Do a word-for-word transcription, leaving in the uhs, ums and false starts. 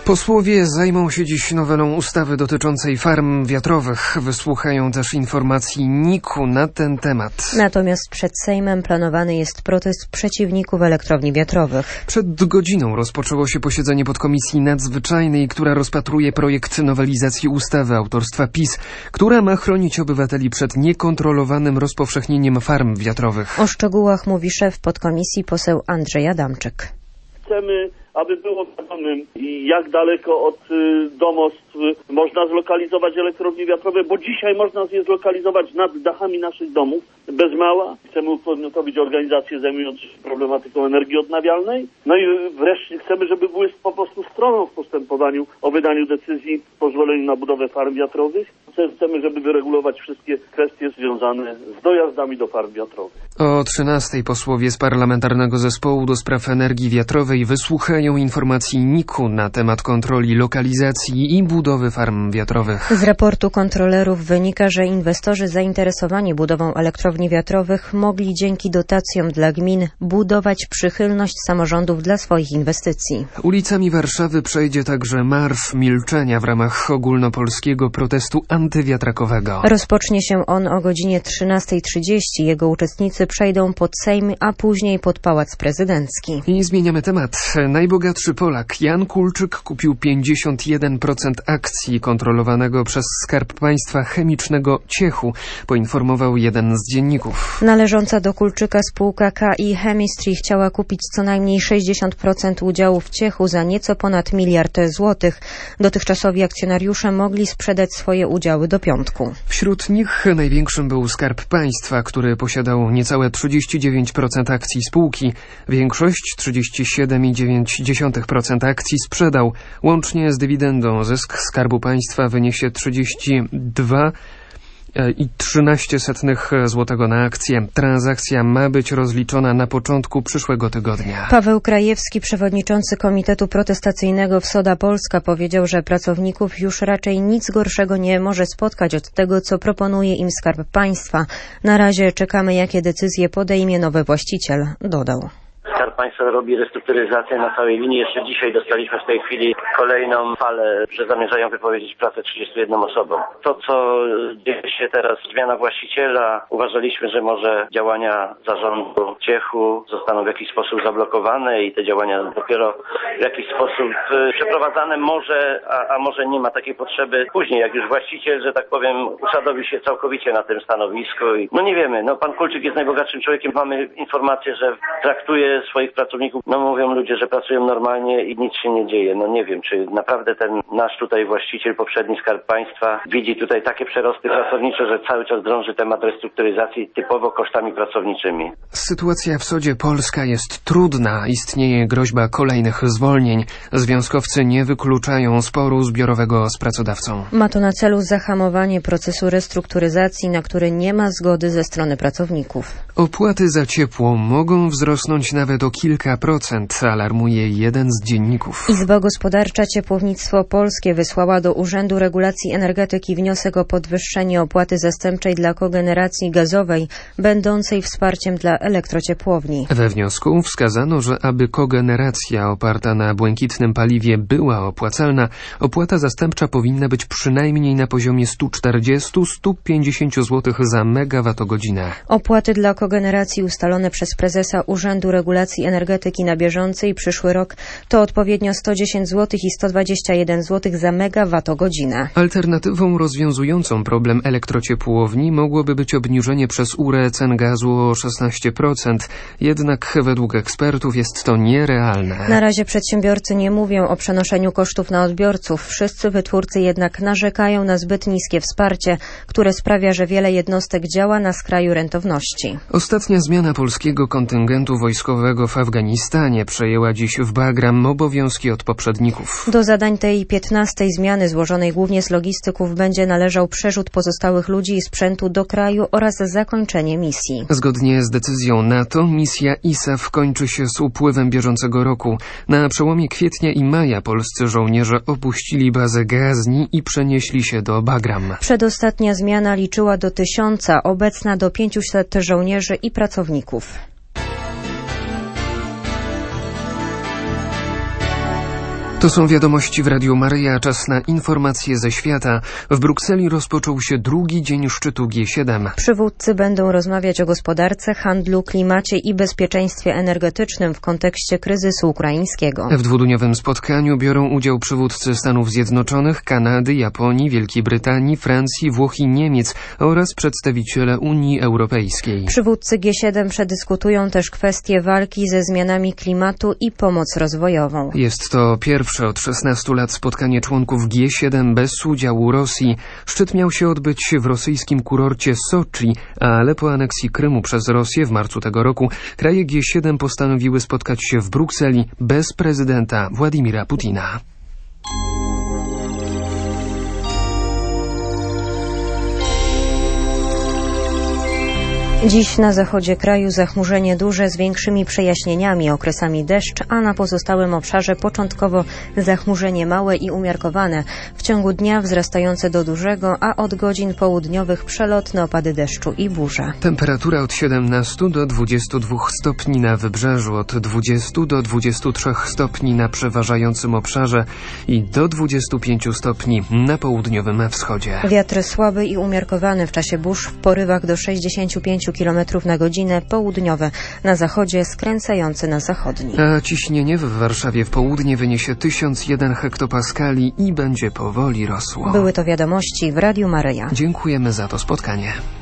Posłowie zajmą się dziś nowelą ustawy dotyczącej farm wiatrowych. Wysłuchają też informacji N I K-u na ten temat. Natomiast przed Sejmem planowany jest protest przeciwników elektrowni wiatrowych. Przed godziną rozpoczęło się posiedzenie podkomisji nadzwyczajnej, która rozpatruje projekt nowelizacji ustawy autorstwa PiS, która ma chronić obywateli przed niekontrolowanym rozpowszechnieniem farm wiatrowych. O szczegółach mówi szef podkomisji poseł Andrzej Adamczyk. Chcemy, aby było wiadomym, jak daleko od y, domostw można zlokalizować elektrownie wiatrowe, bo dzisiaj można je zlokalizować nad dachami naszych domów bez mała. Chcemy upodmiotowić organizacje zajmujące się problematyką energii odnawialnej. No i wreszcie chcemy, żeby były po prostu stroną w postępowaniu o wydaniu decyzji o pozwoleniu na budowę farm wiatrowych. Chcemy, żeby wyregulować wszystkie kwestie związane z dojazdami do farm wiatrowych. O trzynastej posłowie z Parlamentarnego Zespołu do Spraw Energii Wiatrowej wysłuchają informacji N I K-u na temat kontroli lokalizacji i budowy farm wiatrowych. Z raportu kontrolerów wynika, że inwestorzy zainteresowani budową elektrowni wiatrowych mogli dzięki dotacjom dla gmin budować przychylność samorządów dla swoich inwestycji. Ulicami Warszawy przejdzie także Marsz Milczenia w ramach ogólnopolskiego protestu antywiatrakowego. Rozpocznie się on o godzinie trzynastej trzydzieści. Jego uczestnicy przejdą pod Sejm, a później pod Pałac Prezydencki. I zmieniamy temat. Najbogatszy Polak Jan Kulczyk kupił pięćdziesiąt jeden procent akcji kontrolowanego przez Skarb Państwa chemicznego Ciechu, poinformował jeden z dzienników. Należąca do Kulczyka spółka K I Chemistry chciała kupić co najmniej sześćdziesiąt procent udziałów Ciechu za nieco ponad miliard złotych. Dotychczasowi akcjonariusze mogli sprzedać swoje udziały do piątku. Wśród nich największym był Skarb Państwa, który posiadał niecałe trzydzieści dziewięć procent akcji spółki. Większość, trzydzieści siedem przecinek dziewięć procent akcji sprzedał. Łącznie z dywidendą zysk Skarbu Państwa wyniesie trzydzieści dwa i trzynaście setnych złotego na akcję. Transakcja ma być rozliczona na początku przyszłego tygodnia. Paweł Krajewski, przewodniczący Komitetu Protestacyjnego w Soda Polska, powiedział, że pracowników już raczej nic gorszego nie może spotkać od tego, co proponuje im Skarb Państwa. Na razie czekamy, jakie decyzje podejmie nowy właściciel, dodał. Skarb Państwa robi restrukturyzację na całej linii. Jeszcze dzisiaj dostaliśmy w tej chwili kolejną falę, że zamierzają wypowiedzieć pracę trzydziestu jednym osobom. To, co dzieje się teraz, zmiana właściciela, uważaliśmy, że może działania zarządu Ciechu zostaną w jakiś sposób zablokowane i te działania dopiero w jakiś sposób przeprowadzane może, a, a może nie ma takiej potrzeby później, jak już właściciel, że tak powiem, usadowi się całkowicie na tym stanowisku. I, no nie wiemy, no pan Kulczyk jest najbogatszym człowiekiem. Mamy informację, że traktuje swoich pracowników, no mówią ludzie, że pracują normalnie i nic się nie dzieje. No nie wiem, czy naprawdę ten nasz tutaj właściciel, poprzedni Skarb Państwa, widzi tutaj takie przerosty pracownicze, że cały czas drąży temat restrukturyzacji typowo kosztami pracowniczymi. Sytuacja w Sodzie Polska jest trudna. Istnieje groźba kolejnych zwolnień. Związkowcy nie wykluczają sporu zbiorowego z pracodawcą. Ma to na celu zahamowanie procesu restrukturyzacji, na który nie ma zgody ze strony pracowników. Opłaty za ciepło mogą wzrosnąć nawet o kilka procent, alarmuje jeden z dzienników. Izba Gospodarcza Ciepłownictwo Polskie wysłała do Urzędu Regulacji Energetyki wniosek o podwyższenie opłaty zastępczej dla kogeneracji gazowej, będącej wsparciem dla elektrociepłowni. We wniosku wskazano, że aby kogeneracja oparta na błękitnym paliwie była opłacalna, opłata zastępcza powinna być przynajmniej na poziomie sto czterdzieści do stu pięćdziesięciu złotych za megawattogodzinę. Opłaty dla kogeneracji ustalone przez prezesa Urzędu Regulacji Energetyki na bieżący i przyszły rok to odpowiednio sto dziesięć złotych i sto dwadzieścia jeden złotych za megawattogodzinę. Alternatywą rozwiązującą problem elektrociepłowni mogłoby być obniżenie przez U R E cen gazu o szesnaście procent. Jednak według ekspertów jest to nierealne. Na razie przedsiębiorcy nie mówią o przenoszeniu kosztów na odbiorców. Wszyscy wytwórcy jednak narzekają na zbyt niskie wsparcie, które sprawia, że wiele jednostek działa na skraju rentowności. Ostatnia zmiana polskiego kontyngentu wojskowego w Afganistanie przejęła dziś w Bagram obowiązki od poprzedników. Do zadań tej piętnastej zmiany, złożonej głównie z logistyków, będzie należał przerzut pozostałych ludzi i sprzętu do kraju oraz zakończenie misji. Zgodnie z decyzją NATO misja I S A F kończy się z upływem bieżącego roku. Na przełomie kwietnia i maja polscy żołnierze opuścili bazę Gazni i przenieśli się do Bagram. Przedostatnia zmiana liczyła do tysiąca, obecna do pięciuset żołnierzy i pracowników. To To są wiadomości w Radiu Maryja. Czas na informacje ze świata. W Brukseli rozpoczął się drugi dzień szczytu G siedem. Przywódcy będą rozmawiać o gospodarce, handlu, klimacie i bezpieczeństwie energetycznym w kontekście kryzysu ukraińskiego. W dwudniowym spotkaniu biorą udział przywódcy Stanów Zjednoczonych, Kanady, Japonii, Wielkiej Brytanii, Francji, Włoch i Niemiec oraz przedstawiciele Unii Europejskiej. Przywódcy G siedem przedyskutują też kwestie walki ze zmianami klimatu i pomoc rozwojową. Jest to pierwsze od szesnastu lat spotkanie członków G siedem bez udziału Rosji. Szczyt miał się odbyć w rosyjskim kurorcie Soczi, ale po aneksji Krymu przez Rosję w marcu tego roku kraje G siedem postanowiły spotkać się w Brukseli bez prezydenta Władimira Putina. Dziś na zachodzie kraju zachmurzenie duże z większymi przejaśnieniami, okresami deszcz, a na pozostałym obszarze początkowo zachmurzenie małe i umiarkowane. W ciągu dnia wzrastające do dużego, a od godzin południowych przelotne opady deszczu i burze. Temperatura od siedemnastu do dwudziestu dwóch stopni na wybrzeżu, od dwudziestu do dwudziestu trzech stopni na przeważającym obszarze i do dwudziestu pięciu stopni na południowym wschodzie. Wiatr słaby i umiarkowany w czasie burz w porywach do sześćdziesięciu pięciu kilometrów na godzinę, południowe, na zachodzie skręcający na zachodni. A ciśnienie w Warszawie w południe wyniesie tysiąc jeden hektopaskali i będzie powoli rosło. Były to wiadomości w Radiu Maryja. Dziękujemy za to spotkanie.